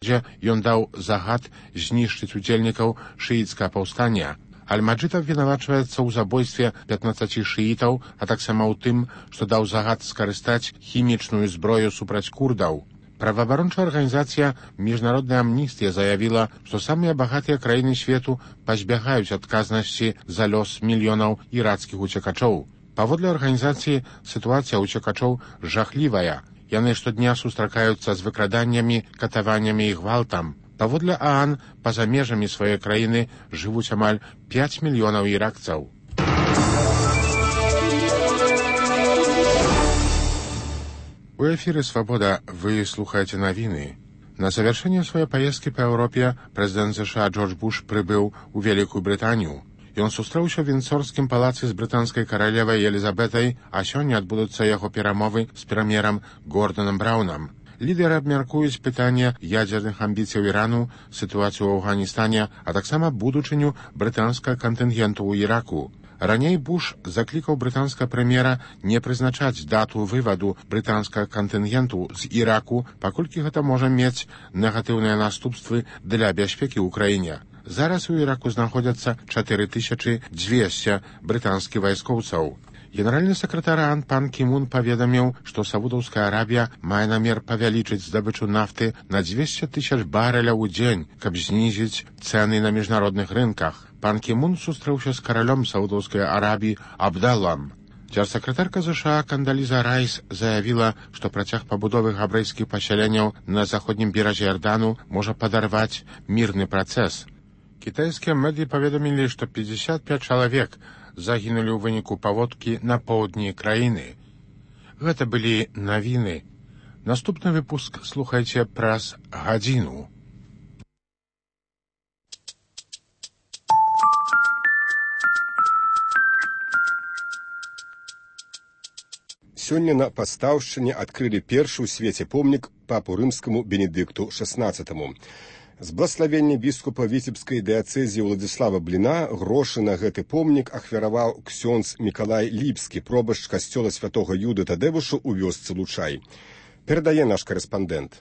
ён даў загад знішчыць удзельнікаў шыіцкага паўстання. Аль-Маджид абвінавачваецца ў забойстве 15 шыітаў, а таксама ў тым, што даў загад скарыстаць хімічную зброю супраць курдаў. Праваабарончая арганізацыя «Міжнародная амністыя» заявіла, што самыя багатыя краіны свету пазбягаюць адказнасці за лёс мільёнаў іракскіх уцекачоў. Паводле арганізацыі, сітуацыя ўцекачоў жахлівая. Яны штодня сустракаюцца з выкраданнямі, катаваннямі і гвалтам. Паводле ААН, па-за межамі сваёй краіны жывуць амаль 5 мільёнаў іракцаў. У эфире «Свобода» вы слухаете новины. На завершение своей поездки по Европе президент США Джордж Буш прибыл у Великую Британию. Ён сустрэўся ў Вінсорскім палацы з брытанскай каралевай Елізабетай, а сёння адбудуцца яго перамовы з прэм'ерам Гордонам Браўнам. Лідеры абмяркуюць пытанне ядзерных амбіцыяў Ірану, сітуацыю ў Афганістане, а таксама будучыню брытанскага кантынгенту ў Іраку. Раней Буш заклікаў брытанскага прэм'ера не прызначаць дату вываду брытанскага кантынгенту з Іраку, паколькі гэта можа мець негатыўныя наступствы для бяспекі ў краіне. Зараз у Іраку знаходзяцца 4200 брытанскіх вайскоўцаў. Генеральны сакратар ААН пан Кім Ун паведаміў, што Саудаўская Арабія мае намер павялічыць здабычу нафты на 200 000 барэляў у дзень, каб знізіць цэны на міжнародных рынках. Пан Кім Ун сустрэўся з каралём Саудаўскай Арабіі Абдаллам. Дзяржсакратарка США Кандаліза Райс заявіла, што працяг пабудовы габрэйскіх пасяленняў на заходнім беразе Ярдану можа падарваць мірны працэс. Кітайскія медыі паведамілі, што 55 чалавек загінулі ў выніку паводкі на поўдні краіны. Гэта былі навіны. Наступны выпуск слухайце праз гадзіну. Сёння на Пастаўшчыне адкрылі першы ў свеце помнік папу рымскаму Бенедыкту XVI. З блаславення біскупа віцебскай дыяцэзіі Уладзіслава Бліна грошы на гэты помнік ахвяраваў ксёндз Мікалай Ліпскі, пробашч касцёла святога Юды Тадэвушу ў вёсцы Лучай. Перадае наш карэспандэнт.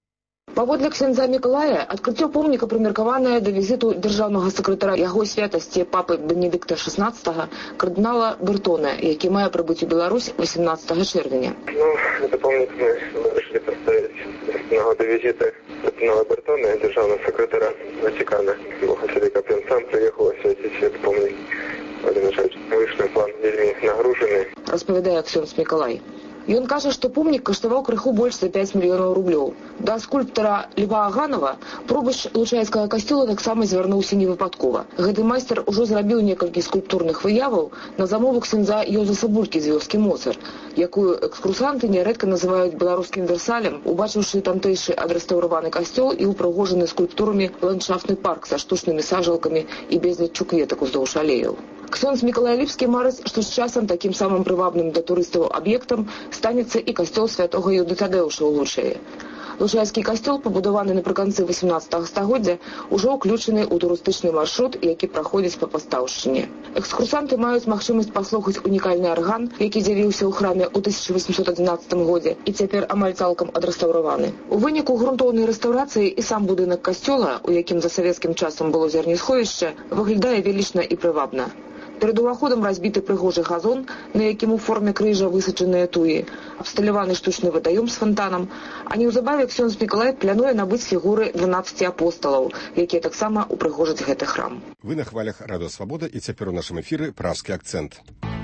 Паводле ксяндза Мікалая, адкрыццё помніка прымеркаванае да візіту дзяржаўнага сакратара яго святасці папы Бенедыкта XVI, кардынала Бертона, які мае прыбыць у Беларусь 18 чэрвеня. Гэта помнік мы вырашылі паставіць з нагоды візіта кардынала Бертона, дзяржаўнага сакратара Ватикана. Его хацелі, каб ён сам прыехаў асвяціць гэты помнік. Але, на жаль, выйшны план вельмі нагружаны. Распавядае ксёндз Мікалай. Ён кажа, што помнік каштаваў крыху больш за 5 мільёнаў рублёў. Да скульптара Льва Аганова пробашч Лучайскага касцёла таксама звярнуўся невыпадкова. Гэты майстар ужо зрабіў некалькі скульптурных выяваў на замову ксяндза Йозефа Булькі з вёскі Моцар, якую экскурсанты нярэдка называюць беларускім Версалем, убачыўшы тамтэйшы адрэстаўраваны касцёл і упрыгожаны скульптурамі ландшафтны парк са штучнымі сажалкамі і безліччу кветак уздоўж алеяў. Ксёндз Мікалай Ліпскі марыць, што з часам такім самым прывабным для турыстаў аб'ектам станецца і касцёл святога Юды Тадэуша ў Лучаі. Лучайскі касцёл, пабудаваны напрыканцы 18 стагоддзя, ужо ўключаны ў турыстычны маршрут, які праходзіць па Пастаўшчыне. Экскурсанты маюць магчымасць паслухаць унікальны арган, які з'явіўся ў храме ў 1811 годзе і цяпер амаль цалкам адрэстаўраваны. У выніку грунтоўнай рэстаўрацыі і сам будынак касцёла, у якім за савецкім часам было зернесховішча, выглядае велічна і прывабна. Перад уваходам разбіты прыгожы газон, на якім у форме крыжа высаджаныя туі, абсталяваны штучны вадаём з фантанам, а неўзабаве ксёндз Мікалай плануе набыць фігуры 12 апосталаў, якія таксама упрыгожаць гэты храм. Вы на хвалях Радыё Свабода, і цяпер у нашым эфіры пражскі акцэнт.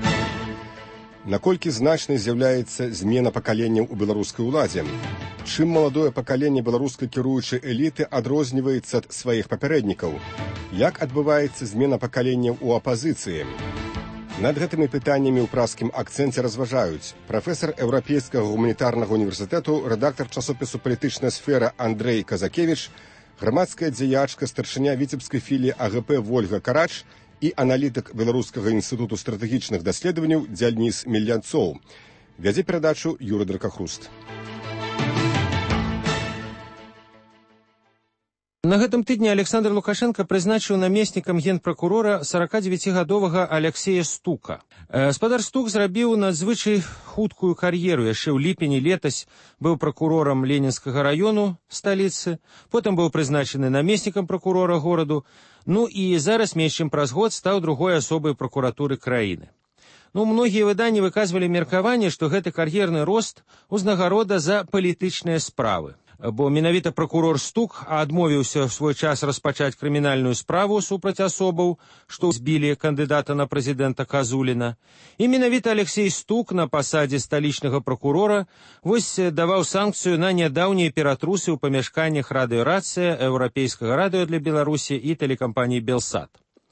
Наколькі значнай з'яўляецца змена пакаленняў у беларускай уладзе? Чым маладое пакаленне беларускай кіруючай эліты адрозніваецца ад сваіх папярэднікаў? Як адбываецца змена пакаленняў у апазіцыі? Над гэтымі пытаннямі ў пражскім акцэнце разважаюць прафесар Еўрапейскага гуманітарнага універсітэту, рэдактар часопісу «Палітычная сфера» Андрэй Казакевіч, грамадская дзеячка, старшыня віцебскай філіі АГП Вольга Карач і аналітык Беларускага інстытуту стратэгічных даследаванняў Дзяніс Мельянцоў. Вядзе перадачу Юрый Дракахруст. На гэтым тыдні Александр Лукашенко прызначыў намеснікам генпракурора 49-гадовага Алексея Стука. Спадар Стук зрабіў надзвычай хуткую кар'еру. Яшчэ ў ліпені летась быў пракурорам Ленінскага раёну сталіцы, потым быў прызначаны намеснікам пракурора гораду, і зараз менш чым праз год стаў другой асобай пракуратуры краіны. Многія выданні выказвалі меркаванне, што гэты кар'ерны рост узнагарода за палітычныя справы. Бо менавіта пракурор Стук адмовіўся ў свой час распачаць крымінальную справу супраць асобаў, што збілі кандыдата на прэзідэнта Казуліна. І менавіта Алексей Стук на пасадзе сталічнага пракурора даваў санкцыю на нядаўнія ператрусы ў памяшканнях радыёрацыя, еўрапейскага радыё для Беларусі і тэлекампаніі «Белсат».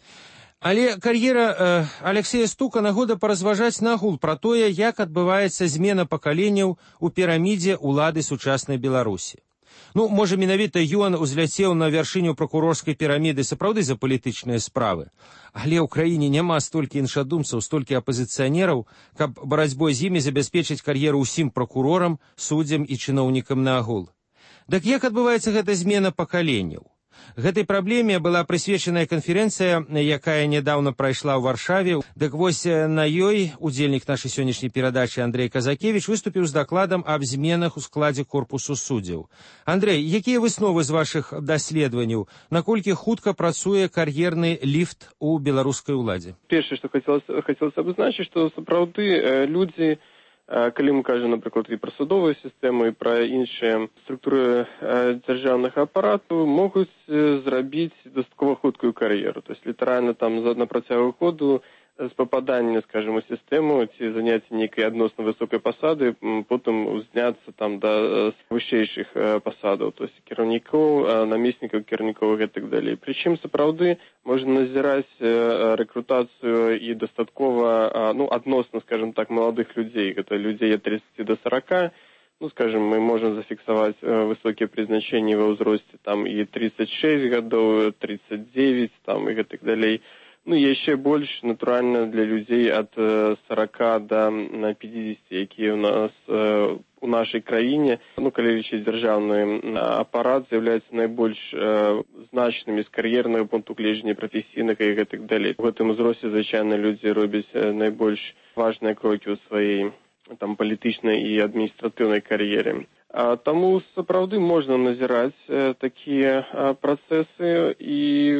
Але кар'ера Алексея Стука нагода паразважаць нагул пра тое, як адбываецца змена пакаленняў у пірамідзе ўлады сучаснай Беларусі. Можа, менавіта ён узляцеў на вяршыню пракурорскай піраміды сапраўды за палітычныя справы. Але ў краіне няма столькі іншадумцаў, столькі апазіцыянераў, каб барацьбой з імі забяспечыць кар'еру ўсім пракурорам, суддзям і чыноўнікам наогул. Дык як адбываецца гэта змена пакаленняў? Гэтай праблеме была прысвечаная канферэнцыя, якая нядаўна прайшла ў Варшаве. Дык вось на ёй удзельнік нашай сённяшняй перадачы Андрей Казакевич выступіў з дакладам аб зменах у складзе корпусу суддзяў. Андрей, якія высновы з вашых даследаванняў? Наколькі хутка працуе кар'ерны ліфт у беларускай уладзе? Першае, што хацелася абазначыць, што сапраўды людзі, калі мы кажам, напрыклад, і пра судовую сістэму, і пра іншыя структуры дзяржаўнага апарату, могуць зрабіць дастаткова хуткую кар'еру. То есть літаральна там на працягу году з пападання, скажем, у сістэму ці заняцця нейкай адносна высокай пасады, потым узняцца там да вышэйшых пасадаў, то есть кіраўнікоў, намеснікаў кіраўнікоў і гэтак далей. Прычым сапраўды можна назіраць рэкрутацыю і дастаткова, адносна, скажем так, маладых людзей, гэта людзей ад 30 до 40, скажем, мы можем зафіксаваць высокія прызначэнні ва ўзросце там і 36 гадоў, 39 там і гэтак далей. Яшчэ больш, натуральна, для людзей ад 40 до 50, якія у нас у нашай краіне, калі лічыць дзяржаўны апарат, з'яўляюцца найбольш значнымі з кар'ернага пункту гледжання прафесійнага і гэтак далей. У гэтым узросце, звычайна, людзі робяць найбольш важныя крокі ў сваёй палітычнай і адміністратыўнай кар'ере. Таму сапраўды можна назіраць такія працэсы, і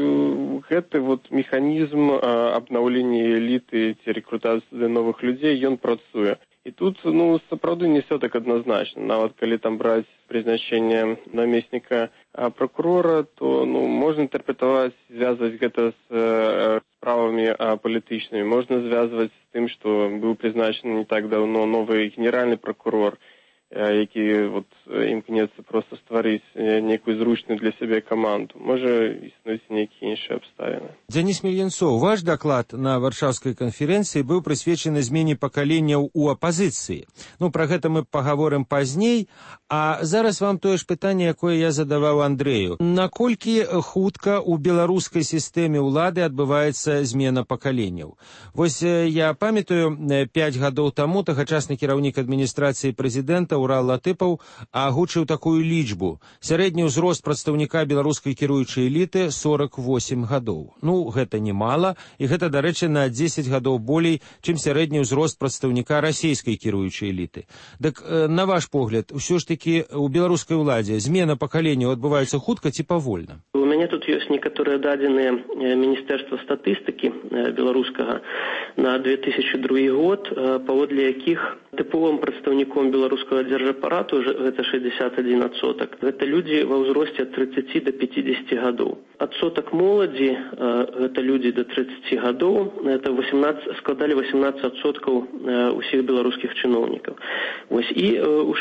гэты механізм абнаўлення эліты ці рэкрутацыі новых людзей, ён працуе. І тут сапраўды не все так адназначна. Нават калі там браць прызначэнне намесніка пракурора, то можна інтэрпрэтаваць, звязваць гэта з справамі палітычнымі. Можна звязваць з тым, што быў прызначаны не так даўно новы генеральны пракурор, які імкнецца проста стварыць нейкую зручную для сябе каманду. Можа, існуюць нейкія іншыя абставіны. Дзяніс Мельянцоў, ваш даклад на варшаўскай канферэнцыі быў прысвечаны змене пакаленняў у апазіцыі. Пра гэта мы пагаворым пазней, а зараз вам тое ж пытанне, якое я задаваў Андрэю. Наколькі хутка ў беларускай сістэме ўлады адбываецца змена пакаленняў? Вось я памятаю, 5 гадоў таму тагачасны кіраўнік адміністрацыі прэзідэнта Урал Латыпаў агучыў такую лічбу. Сярэдні ўзрост прадстаўніка беларускай кіруючай эліты 48 гадоў. Гэта немала, і гэта, дарэчы, на 10 гадоў болей, чым сярэдні ўзрост прадстаўніка расійскай кіруючай эліты. Дык, на ваш погляд, усё ж такі у беларускай уладзе змена пакаленняў адбываецца хутка ці павольна? У мяне тут ёсць некаторыя дадзеныя Міністэрства статыстыкі беларускага на 2002 год, паводле якіх тыповым прадстаўніком беларускага дзяржапарату гэта 61%. Гэта людзі ва ўзросце ад 30 до 50 гадоў. Адсотак моладзі, гэта людзі до 30 гадоў, это складалі 18% усіх беларускіх чыноўнікаў. І у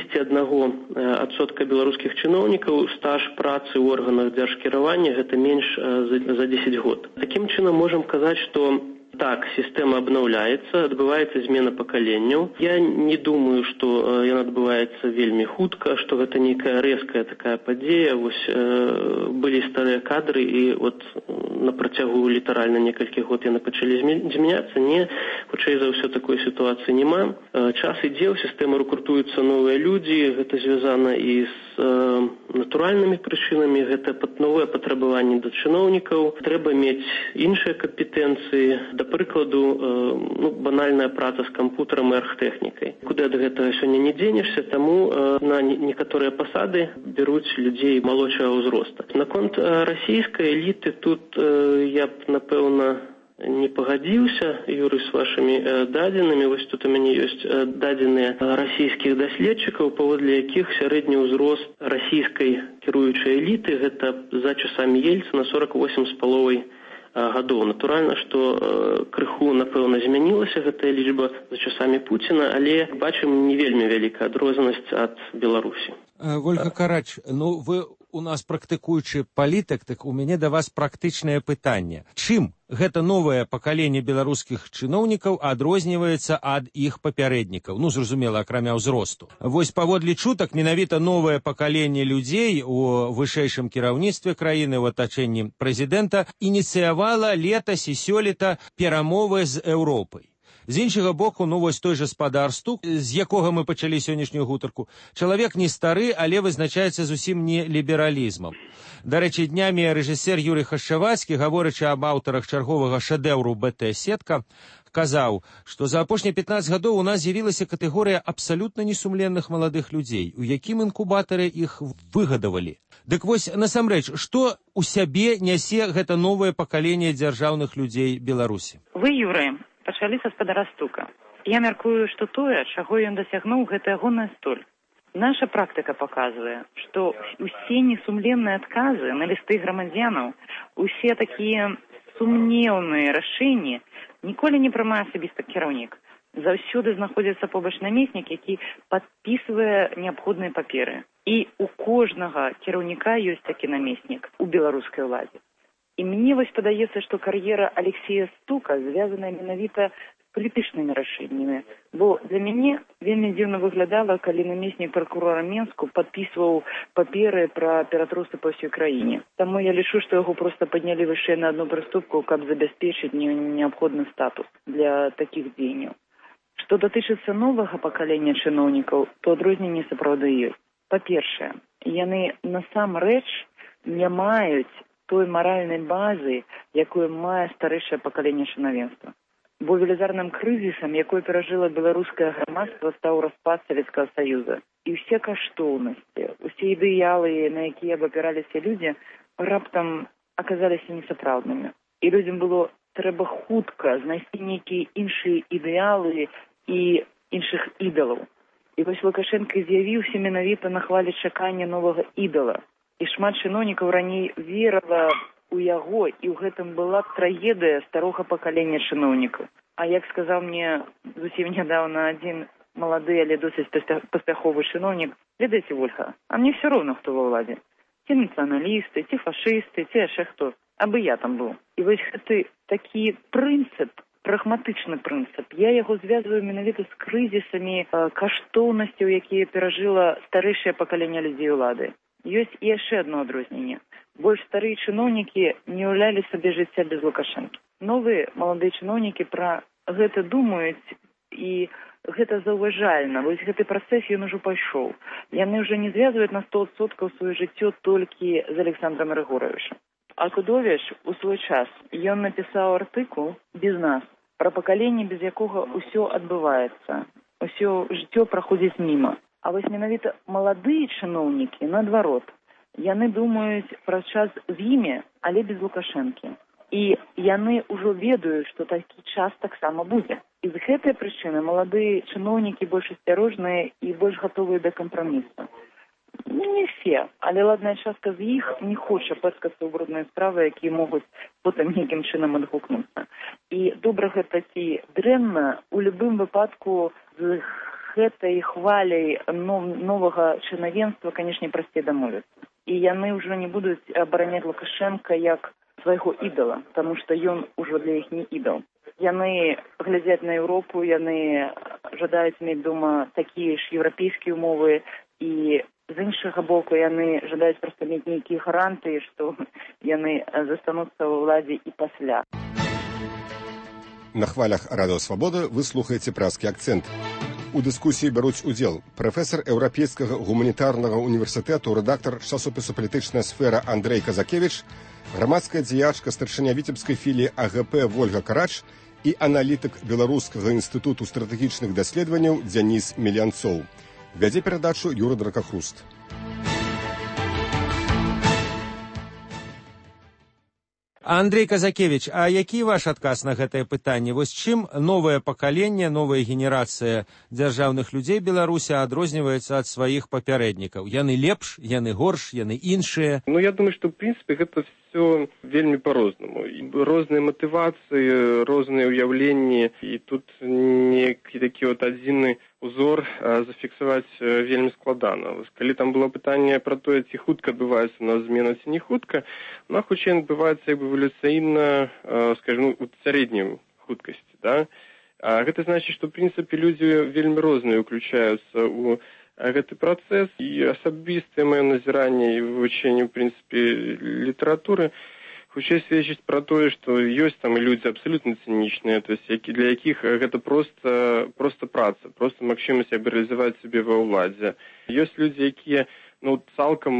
61% беларускіх чыноўнікаў стаж працы ў органах дзяржкіравання гэта менш за 10 год. Такім чынам можам казаць, што так, сістэма абнаўляецца, адбываецца змена пакаленняў. Я не думаю, што яна адбываецца вельмі хутка, што гэта нейкая рэзкая такая падзея. Былі старыя кадры, і на працягу літаральна некалькіх год яны пачалі змяняцца. Не, хутчэй за ўсё такой сітуацыі няма. Час ідзе, у сістэму рэкрутуюцца новыя людзі, гэта звязана і з натуральнымі прычынамі, гэта новыя патрабаванні да чыноўнікаў, трэба мець іншыя кампетэнцыі, да прыкладу, банальная праца з кампутарам і архтэхнікай. Куды ад гэтага сёння не дзенешся, таму на некаторыя пасады бяруць людзей малодшага ўзроста. Наконт расійскай эліты тут я б, напэўна, не пагадзіўся, Юрый, з вашымі дадзенымі. Вось тут у мяне ёсць дадзеныя расійскіх даследчыкаў, паводле якіх сярэдні ўзрост расійскай кіруючай эліты гэта за часамі Ельцына 48,5 гадоў. Натуральна, што крыху, напэўна, змянілася гэтая лічба за часамі Пуціна, але бачым не вельмі вялікая адрознасць ад Беларусі. Вольга Карач, вы у нас практыкуючы палітык, так у мяне да вас практычнае пытанне. Чым гэта новае пакаленне беларускіх чыноўнікаў адрозніваецца ад іх папярэднікаў? Зразумела, акрамя ўзросту. Вось паводле чутак, менавіта новае пакаленне людзей у вышэйшым кіраўніцтве краіны ў атачэнні прэзідэнта ініцыявала летась і сёлета перамовы з Еўропай. З іншага боку, вось той жа спадар Стук, з якога мы пачалі сённяшнюю гутарку, чалавек не стары, але вызначаецца зусім не лібералізмам. Дарэчы, днямі рэжысер Юрый Хашчавацкі, гаворачы аб аўтарах чарговага шэдэўру БТ-сетка, казаў, што за апошнія 15 гадоў у нас з'явілася катэгорыя абсалютна несумленных маладых людзей, у якім інкубатары іх выгадавалі. Дык вось, насамрэч, што ў сябе нясе гэта новае пакаленне дзяржаўных людзей Беларусі? Вы, Юрый, пачалі са спадара Стука. Я мяркую, што тое, чаго ён дасягнуў, гэта ягоная столь. Наша практыка паказвае, што усе несумленныя адказы на лісты грамадзянаў, усе такія сумнеўныя рашэнні ніколі не прымае асабіста кіраўнік. Заўсёды знаходзіцца побач намеснік, які падпісвае неабходныя паперы. І у кожнага кіраўніка ёсць такі намеснік у беларускай уладзе. І мне вось падаецца, што кар'ера Алексея Стука звязаная менавіта з палітычнымі рашэннямі. Бо для мяне вельмі дзіўна выглядала, калі намеснік пракурора Менску падпісваў паперы пра ператрусты па ўсёй краіне. Таму я лічу, што яго проста паднялі вышэй на адну прыступку, каб забяспечыць неабходны статус для такіх дзеянняў. Што датычыцца новага пакалення чыноўнікаў, то адрозненні сапраўды ёсць. Па-першае, яны насамрэч не маюць той маральнай базы, якую мае старэйшае пакаленне чынавенства. Бо велізарным крызісам, якой перажыла беларускае грамадства, стаў распад Савецкага Саюза. І ўсе каштоўнасці, усе ідэалы, на якія абапіраліся людзі, раптам аказаліся несапраўднымі. І людзям было трэба хутка знайсці нейкія іншыя ідэалы і іншых ідалаў. І вось Лукашенко з'явіўся менавіта на хвалі чакання новага ідала. І шмат чыноўнікаў раней верыла ў яго, і ў гэтым была трагедыя старога пакалення чыноўнікаў. А як сказаў мне зусім нядаўна адзін малады, але досыць паспяховы чыноўнік, ведаеце, Вольга, а мне все роўна, хто ва ўладзе. Ці нацыяналісты, ці фашысты, ці яшчэ хто. Абы я там быў. І вось гэты такі прынцып, прагматычны прынцып, я яго звязваю менавіта з крызісамі каштоўнасцяў, якія перажыла старэйшае пакаленне людзей улады. Ёсць і яшчэ адно адрозненне. Больш старыя чыноўнікі не ўяўлялі сабе жыцця без Лукашэнкі. Новыя маладыя чыноўнікі пра гэта думаюць, і гэта заўважальна. Вось гэты працэс ён ужо пайшоў. Яны ўжо не звязваюць на 100% сваё жыццё толькі з Александром Григоровичем. Акудович у свой час, ён напісаў артыкул «Без нас», пра пакаленне, без якога ўсё адбываецца. Усё жыццё праходзіць міма. А вось менавіта маладыя чыноўнікі, наадварот, яны думаюць пра час з імі, але без Лукашэнкі. І яны ўжо ведаюць, што такі час таксама будзе. І з гэтай прычыны маладыя чыноўнікі больш асцярожныя і больш гатовыя да кампрамісу. Не все, але ладная частка з іх не хоча пэцкацца ў брудныя справы, якія могуць потым нейкім чынам адгукнуцца. І добра гэта ці дрэнна, у любым выпадку з гэтай хваляй новага чынавенства, канешне, прасцей дамовіцца. І яны ўжо не будуць абараняць Лукашенка як свайго ідала, таму што ён ужо для іх не ідал. Яны глядзяць на Еўропу, яны жадаюць мець дома такія ж еўрапейскія ўмовы, і з іншага боку яны жадаюць проста мець нейкія гарантыі, што яны застануцца ва ўладзе і пасля. На хвалях Радыё Свабода вы слухаеце «Празкі акцэнт». У дыскусіі бяруць удзел прафесар Еўрапейскага гуманітарнага універсітэту, рэдактар часопісу «Палітычная сфера» Андрэй Казакевіч, грамадская дзеячка старшыня віцебскай філіі АГП Вольга Карач і аналітык Беларускага інстытуту стратэгічных даследаванняў Дзяніс Мелянцоў. Вядзе перадачу Юра Дракахруст. Андрей Казакевич, а які ваш адказ на гэтае пытанне? Вось чым новае пакаленне, новая генерацыя дзяржаўных людзей Беларусі адрозніваецца ад сваіх папярэднікаў? Яны лепш, яны горш, яны іншыя? Я думаю, што, ў прынцыпе, гэта все вельмі по-рознаму. Розныя матывацыі, розныя ўяўленні, і тут некі такі адзіны узор зафіксаваць вельмі складана. Калі там было пытанне пра тое, ці хутка адбываецца у нас змена, ці не хутка, она хутчэй адбываецца эвалюцыйна, скажем, у сярэдняй хуткасці, да? Гэта значыць, што, ў прынцыпе, людзі вельмі розныя ўключаюцца ў гэты працэс, і асабістае маё назіранне і вывучэнне, ў прынцыпе, літаратуры хутчэй сведчыць пра тое, што ёсць там і людзі абсалютна цынічныя, то есть для якіх гэта проста праца, проста магчымасць рэалізаваць сябе ва ўладзе. Ёсць людзі, якія цалкам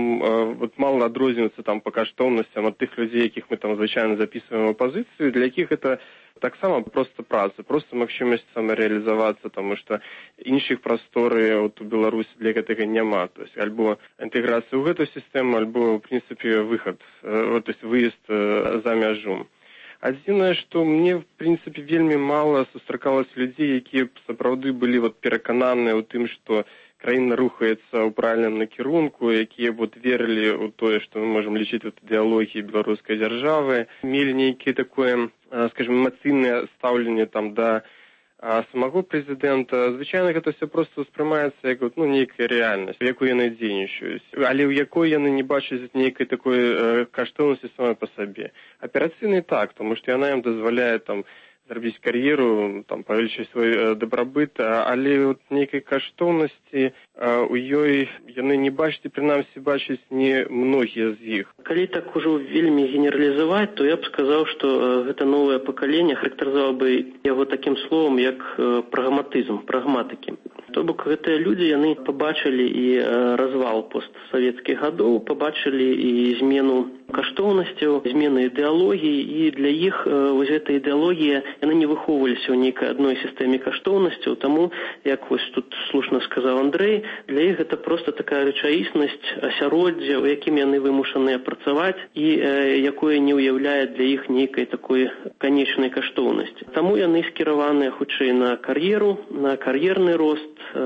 мала адрозніваюцца там па каштоўнасцям ад тых людзей, якіх мы там звычайна запісваем апазіцыю, для якіх гэта таксама проста праца, проста магчымасць самарэалізавацца, таму што іншых прасторы у Беларусі для гэтага няма. То есть альбо інтэграцыя ў гэту сістэму, альбо, ў прынцыпе, выхад, то есть выезд за мяжу. Адзінае, што мне, в прынцыпе, вельмі мала сустракалася людзей, якія сапраўды былі перакананыя ў тым, што краіна рухаецца ў правільным накірунку, якія верылі ў тое, што мы можам лічыць ідэалогіяй беларускай дзяржавы, мелі нейкае такое, скажем, эмацыйнае стаўленне там да самого прэзідэнта. Звычайна гэта все проста ўспрымаецца як нейкая рэальнасць, у якой яны дзейнічаюць, але ў якой яны не бачаць нейкай такой каштоўнасці самой па сабе. Аперацыйнай так, тому што яна ім дазваляе там зрабіць кар'еру, там павялічыць свой дабрабыт, але нейкай каштоўнасці у ёй яны не бачаць, і прынамсі бачаць не многія з іх. Калі так ужо вельмі генералізаваць, то я б сказаў, што гэта новае пакаленне характарызаваў бы яго такім словам, як прагматызм, прагматыкі. То бок гэтыя людзі, яны пабачылі і развал постсавецкіх гадоў, пабачылі і змену каштоўнасцяў, змены ідэалогіі, і для іх вось гэта ідэалогія, яны не выхоўваліся ў нейкай адной сістэме каштоўнасцяў, таму, як вось тут слушна сказаў Андрэй, для іх гэта проста такая рэчаіснасць, асяроддзе, у якім яны вымушаныя працаваць, і якое не ўяўляе для іх нейкай такой канечнай каштоўнасці. Таму яны скіраваныя хутчэй на кар'еру, на кар'ерны рост,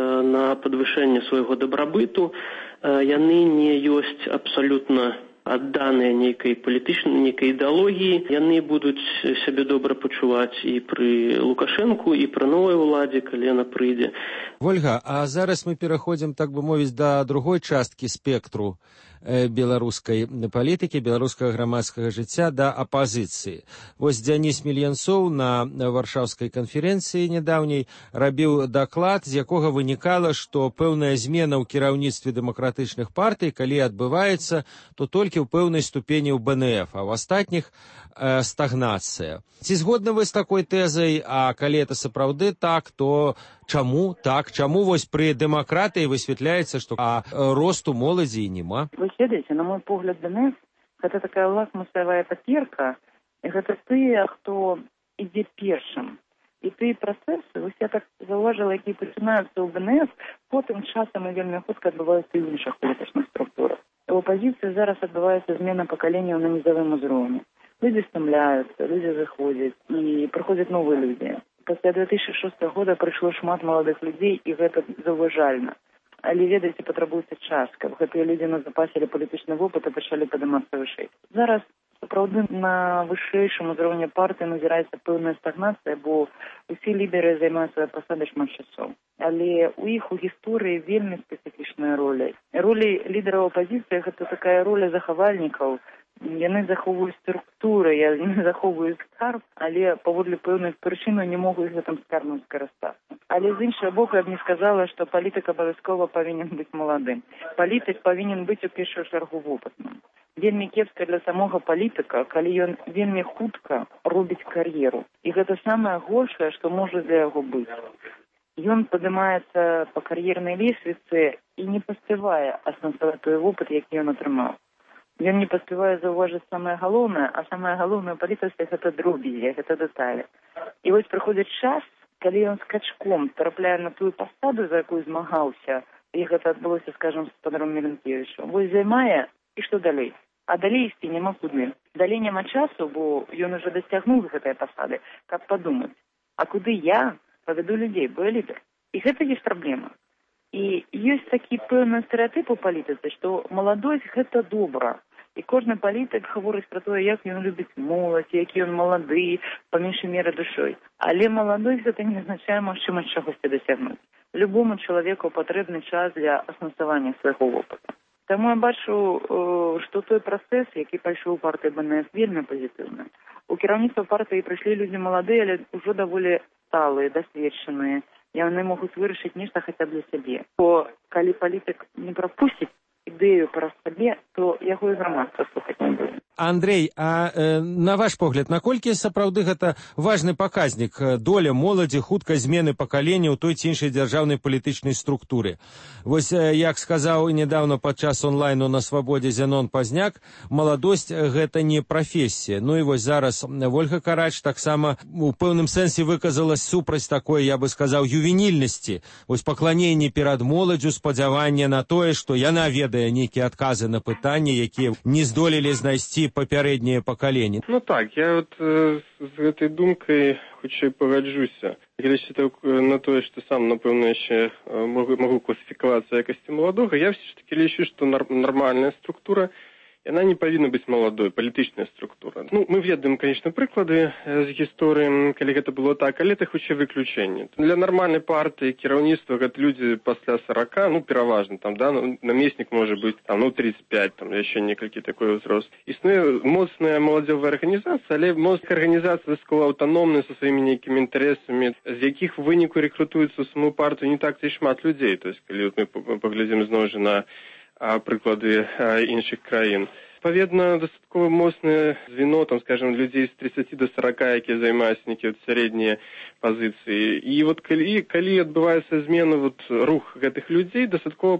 на падвышэнне свайго дабрабыту. Яны не ёсць абсалютна адданыя нейкай палітычнай, нейкай ідэалогіі. Яны будуць сябе добра пачуваць і пры Лукашэнку, і пры новай уладзе, калі яна прыйдзе. Вольга, а зараз мы пераходзім, так бы мовіць, да другой часткі спектру беларускай палітыкі, беларускага грамадскага жыцця, да апазіцыі. Вось Дзяніс Мелянцоў на варшаўскай канферэнцыі нядаўняй рабіў даклад, з якога вынікала, што пэўная змена ў кіраўніцтве дэмакратычных партый, калі адбываецца, то толькі ў пэўнай ступені ў БНФ, а ў астатніх стагнацыя. Ці згодны вы з такой тэзай, а калі это сапраўды так, то чаму так? Чаму вось пры дэмакратыі высвятляецца, што росту моладзі і няма? Вы ведаеце, на мой погляд, БНФ гэта такая лакмусавая паперка, і гэта тыя, хто ідзе першым. І тыя працэсы, вось я так заўважыла, якія пачынаюцца ў БНФ, потым часам і вельмі хутка адбываюцца і ў іншых палітычных структурах. У апазіцыі зараз адбываецца змена пакаленняў на нізавым узроўні. Люди стамляюцца, люди заходзяць, і прыходзяць новыя людзі. Пасля 2006 года прыйшло шмат маладых людзей, і гэта заўважальна. Але, ведаеце, патрабуецца час, каб гэтыя людзі назапасілі палітычны вопыт і пачалі падымацца вышэй. Зараз, сапраўды, на вышэйшым узроўні партыі назіраецца пэўная стагнацыя, бо усе лідеры займаюць свае пасады шмат часоў. Але у іх у гісторыі вельмі спецыфічная роля. Роля лідараў апазіцыі – гэта такая роля захавальнікаў. Яны захоўваюць структуры, яны захоўваюць скарб, але паводле пэўных прычын не могуць гэтым скарбам скарыстацца. Але з іншага боку, я б не сказала, што палітык абавязкова павінен быць маладым. Палітык павінен быць у першую чаргу вопытным. Вельмі кепска для самога палітыка, калі ён вельмі хутка робіць кар'еру. І гэта самае горшае, што можа для яго быць. Ён падымаецца па кар'ернай лесвіцы і не паспявае асэнсаваць той вопыт, які ён атрымаў. Ён не паспявае заўважыць самае галоўнае, а самае галоўнае ў палітыцы гэта дробязі, гэта дэталі. І вось прыходзіць час, калі ён скачком трапляе на тую пасаду, за якую змагаўся, і гэта адбылося, скажам, з спадаром Меленкевічам, вось займае, і што далей? А далей ісці няма куды. Далей няма часу, бо ён ужо дасцягнуў гэтыя пасады, каб падумаць, а куды я павяду людзей, бо я лідар. І гэта ёсць праблема. І ёсць такі пэўны стэрэатып у палітыцы, што маладосць гэта добра. І кожны палітык гаворыць пра тое, як ён любіць моладзь, які ён малады, па меншай меры душой. Але маладосць гэта не азначае магчымасць чагосьці дасягнуць. Любому чалавеку патрэбны час для асэнсавання свайго вопыту. Таму я бачу, што той працэс, які пайшоў у партыі БНС, вельмі пазітыўны. У кіраўніцтва партыі прыйшлі людзі маладыя, але ўжо даволі сталыя, дасведчаныя. Яны могуць вырашыць нешта хаця б для сябе. Бо калі палітык не прапусціць ідэю пра сабе, то яго і грамадства слухаць не будзе. Андрэй, а на ваш погляд, наколькі сапраўды гэта важны паказнік доля моладзі хуткай змены пакалення ў той ці іншай дзяржаўнай палітычнай структуры? Вось, як сказаў недавно падчас онлайну на Свабодзе Зянон Пазняк, маладосць гэта не прафесія. Ну і вось зараз Вольга Карач таксама у пэўным сэнсе выказалась супраць такой, я бы сказаў, ювенільнасці. Вось пакланенне перад моладзю, спадзяванне на тое, што яна ведае нейкія адказы на пытанні, якія не здолелі знайсці папярэднія пакаленні. Ну так, я вот з гэтай думкай хутчэй пагаджуся. Глядзячы на тое, што сам, напэўна, яшчэ могу класіфікавацца якасці маладога, я все ж таки лічу, што нармальная структура, яна не павінна быць маладой, палітычная структура. Ну, мы ведаем, конечно, прыклады з гісторыі, калі гэта было так, але это хутчэй выключэнне. Для нармальнай партыі кіраўніцтва гэта людзі пасля 40, ну, пераважна, там, да, намеснік можа быць, там, ну, 35, там, яшчэ некалькі такой ўзрост. Існуе моцная маладзёвая арганізацыя, але моцная арганізацыя дастаткова аўтаномная са сваімі нейкімі інтарэсамі, з якіх у выніку рэкрутуецца ў саму партыю не так ці шмат людзей. То есть, калі мы паглядзім зноў жа на прыклады іншых краін. Адпаведна, дастаткова моцнае звено, там, скажем, людзей з 30 до 40, якія займаюцца нейкія сярэднія пазіцыі. І вот калі адбываецца змена, вот, рух гэтых людзей, дастаткова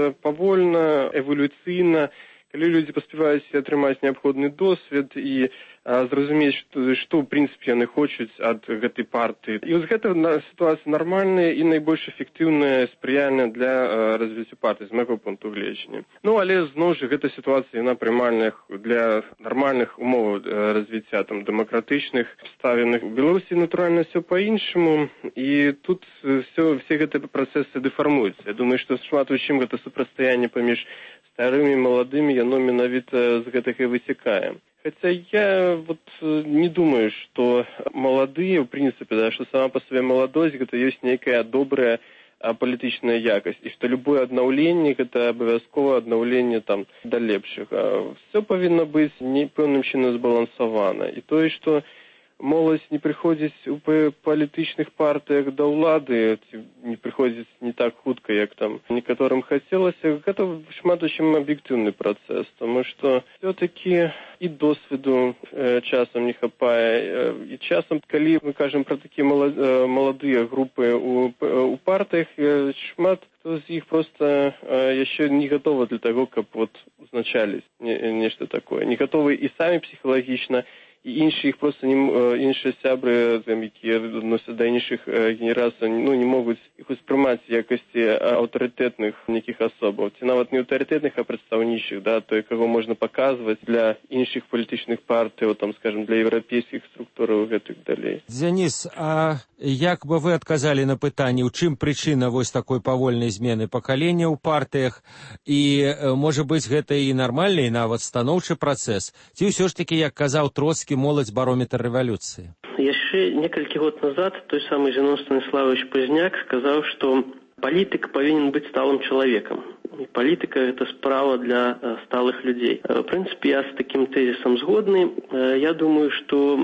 павольна, эвалюцыйна, калі людзі паспяваюць атрымаць неабходны досвед і зразумець, што, ў прынцыпе, яны хочуць ад гэтай партыі. І вось гэта сітуацыя нармальная і найбольш эфектыўная, спрыяльная для развіцця партыі, з майго пункту гледжання. Ну, але, зноў жа, гэта сітуацыя, яна прымальная для нармальных умоў развіцця, там, дэмакратычных, абставінах. У Беларусі, натуральна, все па-іншаму, і тут все гэтыя працэсы дэфармуюцца. Я думаю, што шмат у чым гэта супрацьстаянне паміж старымі і маладымі, яно менавіта з гэтага вытекае. Хотя я вот не думаю, что молодые, в принципе, да, что сама по себе молодость, это есть некая добрая палітычная якасць, і што любое аднаўленне гэта абавязкова аднаўленне там да лепшых. Все павінна быць пэўным чынам збалансавана. І тое, што моладзь не прыходзіць у палітычных партыях да ўлады, не прыходзіць не так хутка, як там некаторым хацелася, гэта шмат у чым аб'ектыўны працэс, тому што все-таки і досведу часам не хапае, і часам, калі мы кажам пра такія маладыя групы у партыях, шмат хто з іх проста яшчэ не гатовы для таго, каб вот узначаліць нешта такое, не гатовы і самі псіхалагічна, і іншыя іх проста іншыя сябры, якія адносяцца да іншых генерацый, не могуць іх успрымаць якасці аўтарытэтных нейкіх асобаў, ці нават не аўтарытэтных, а прадстаўнічых, да, той, каго можна паказваць для іншых палітычных партый, там, скажем, для еўрапейскіх структураў і гэтак далей. Дзяніс, а як бы вы адказалі на пытанне, у чым прычына вось такой павольнай змены пакалення ў партыях, і, можа быць, гэта і нармальны, і нават станоўчы працэс, ці ўсё ж такі, як казаў Троцкі, моладзь барометр рэвалюцыі? Яшчэ некалькі год назад той самы Зянон Станіславович Пазняк сказаў, што палітык павінен быць сталым чалавекам. І палітыка – гэта справа для сталых людзей. В прынцыпе, я з такім тэзісам згодны. Я думаю, што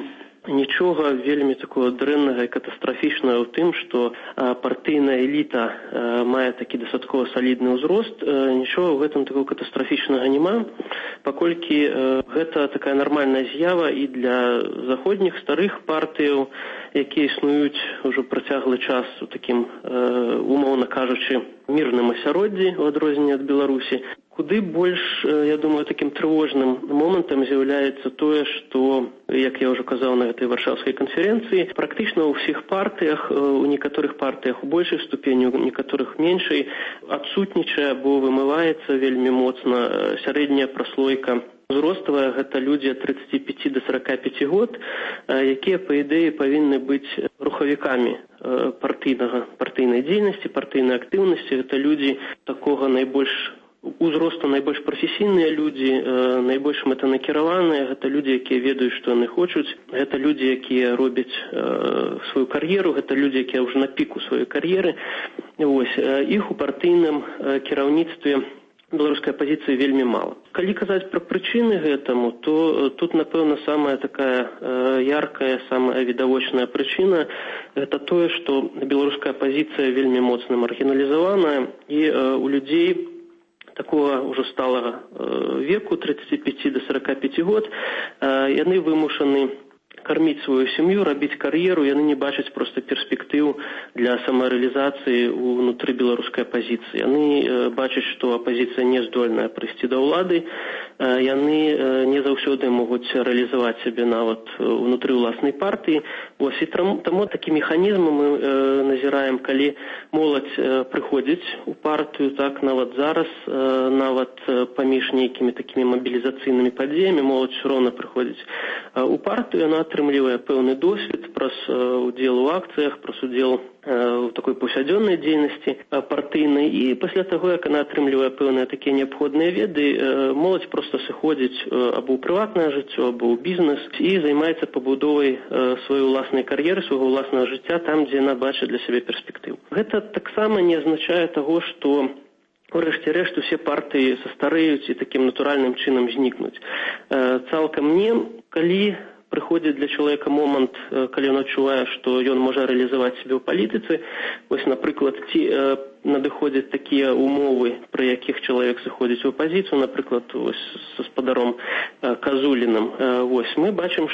нічога вельмі такого дрэннага і катастрафічнага ў тым, што партыйная эліта мае такі дастаткова салідны ўзрост. Нічога ў гэтым такого катастрафічнага няма, паколькі гэта такая нармальная з'ява і для заходніх старых партыяў, якія існуюць ужо працяглы час у такім, умоўна кажучы, мірным асяроддзі у адрозненне ад Беларусі. Куды больш, я думаю, такім трывожным момантам з'яўляецца тое, што, як я ўжо казаў на гэтай варшаўскай канферэнцыі, практычна ў ўсіх партыях, у некаторых партыях у большай ступені, у некаторых меншай, адсутнічае або вымываецца вельмі моцна сярэдняя праслойка узроставая, гэта людзі ад 35 до 45 год, якія, па ідэі, павінны быць рухавікамі партыйнай дзейнасці, партыйнай актыўнасці. Гэта людзі такога найбольш узросту, найбольш прафесійныя людзі, найбольш мэтанакіраваныя, гэта людзі, якія ведаюць, што яны хочуць, гэта людзі, якія робяць сваю кар'еру, гэта людзі, якія ўжо на піку сваёй кар'еры. Іх у партыйным кіраўніцтве беларускай апазіцыі вельмі мала. Калі казаць пра прычыны гэтаму, то тут, напэўна, самая такая яркая, самая відавочная прычына – гэта тое, што беларуская апазіцыя вельмі моцна маргіналізаваная, і у людзей такого ўжо сталага веку, 35 до 45 год, яны вымушаны карміць сваю сям'ю, рабіць кар'еру, яны не бачаць проста перспектыў для самарэалізацыі ўнутры беларускай апазіцыі. Яны бачаць, што апазіцыя не здольная прыйсці да ўлады, яны не заўсёды могуць рэалізаваць сябе нават унутры ўласнай партыі. І таму такі механізм мы назіраем, калі моладзь прыходзіць у партыю, так, нават зараз, нават паміж нейкімі такімі мабілізацыйнымі падзеямі, моладзь ўсё роўна прыходзіць у партыю, яна атрымлівае пэўны досвед праз удзел у акцыях, праз удзел у такой паўсядзённай дзейнасці партыйнай, і пасля таго, як яна атрымлівае пэўныя такія неабходныя веды, моладзь проста сыходзіць або ў прыватнае жыццё, або ў бізнес і займаецца пабудовай сваёй уласнай кар'еры, свайго ўласнага жыцця там, дзе яна бачыць для сябе перспектыў. Гэта таксама не азначае таго, што урэшце рэшт усе партыі састарэюць і такім натуральным чынам знікнуць. Цалкам не, калі прыходзіць для чалавека момант, калі ён адчувае, што ён можа рэалізаваць сябе ў палітыцы. Вось, напрыклад, ці надыходзяць такія умовы, пры якіх чалавек сыходзіць у апазіцыю, напрыклад, вось, са спадаром Казулінам. Вось, мы бачым,